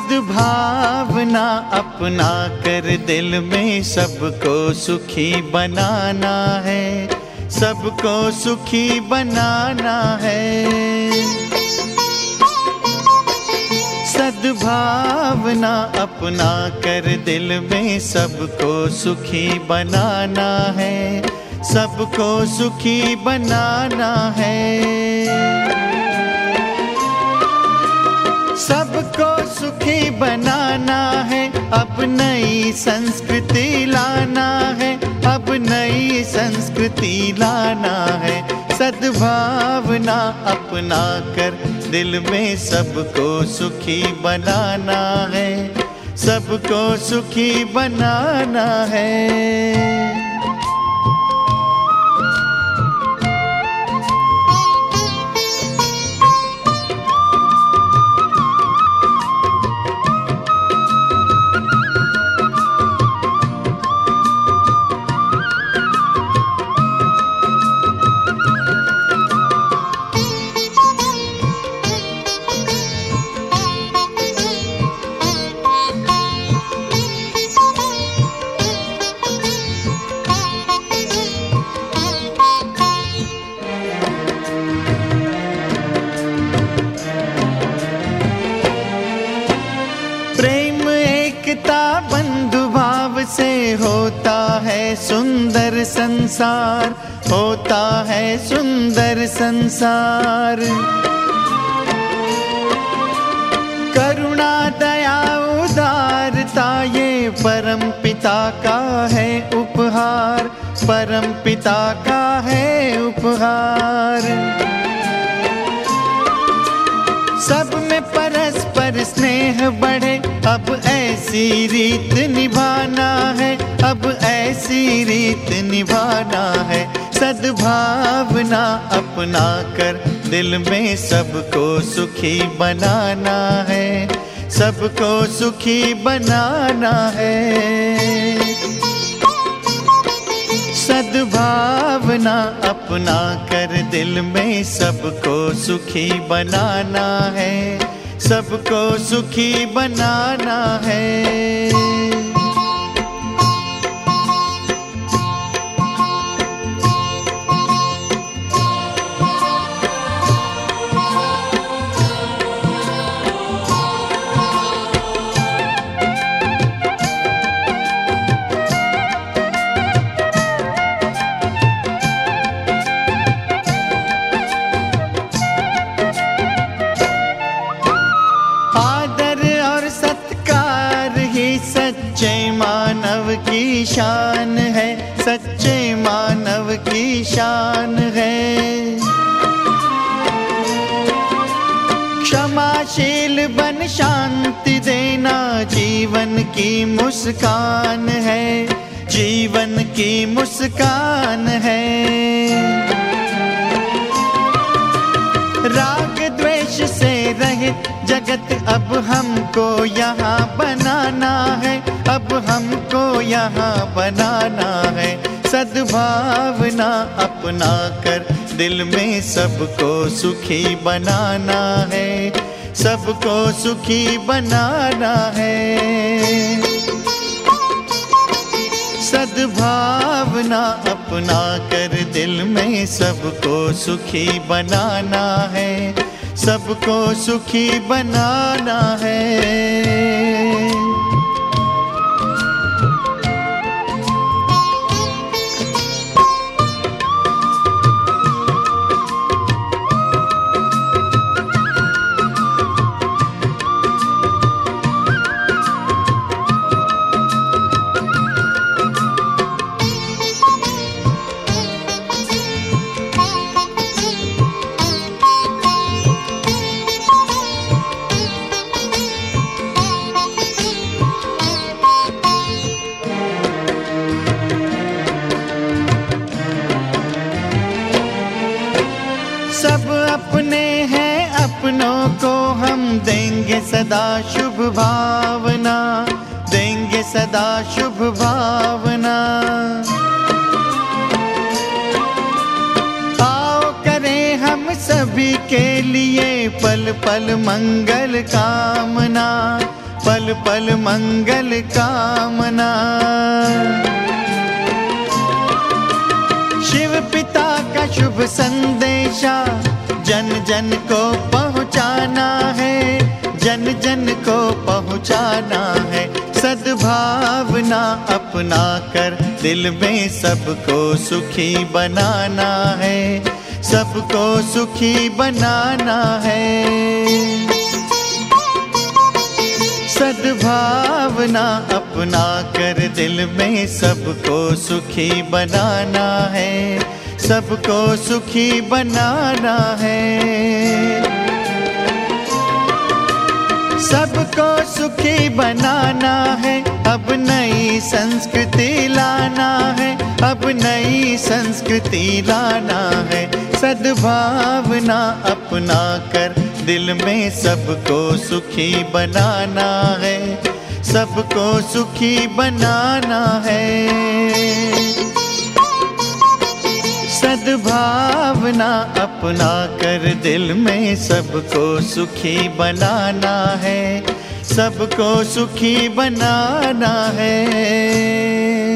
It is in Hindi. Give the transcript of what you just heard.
सद्भावना अपना कर दिल में सबको सुखी बनाना है, सबको सुखी बनाना है। सद्भावना अपना कर दिल में सबको सुखी बनाना है, सबको सुखी बनाना है। सबको सुखी बनाना है, अब नई संस्कृति लाना है, अब नई संस्कृति लाना है। सद्भावना अपना कर दिल में सबको सुखी बनाना है, सबको सुखी बनाना है। बंधु भाव से होता है सुंदर संसार, होता है सुंदर संसार। करुणा दया उदारता ये परम पिता का है उपहार, परम पिता का है उपहार। सब में परस्पर स्नेह बढ़े, अब ऐसी रीत निभाना है, अब ऐसी रीत निभाना है। सद्भावना अपना कर दिल में सबको सुखी बनाना है, सबको सुखी बनाना है। सद्भावना अपना कर दिल में सबको सुखी बनाना है, सबको सुखी बनाना है। सच्चे मानव की शान है, सच्चे मानव की शान है। क्षमाशील बन शांति देना जीवन की मुस्कान है, जीवन की मुस्कान है। राग द्वेष से रहित जगत अब हमको यहाँ बनाना है, अब हमको यहाँ बनाना है। सद्भावना अपना कर दिल में सबको सुखी बनाना है, सबको सुखी बनाना है। सद्भावना अपना कर दिल में सबको सुखी बनाना है, सबको सुखी बनाना है। सब अपने हैं, अपनों को हम देंगे सदा शुभ भावना, देंगे सदा शुभ भावना। आओ करें हम सभी के लिए पल पल मंगल कामना, पल पल मंगल कामना। शिव पिता का शुभ संदेशा जन जन को पहुँचाना है, जन जन को पहुँचाना है। सद्भावना अपना कर दिल में सबको सुखी बनाना है, सबको सुखी बनाना है। सद्भावना अपना कर दिल में सबको सुखी बनाना है, सबको सुखी बनाना है। सबको सुखी बनाना है, अब नई संस्कृति लाना है, अब नई संस्कृति लाना है। सद्भावना अपना कर दिल में सबको सुखी बनाना है, सबको सुखी बनाना है। सद्भावना अपना कर दिल में सबको सुखी बनाना है, सबको सुखी बनाना है।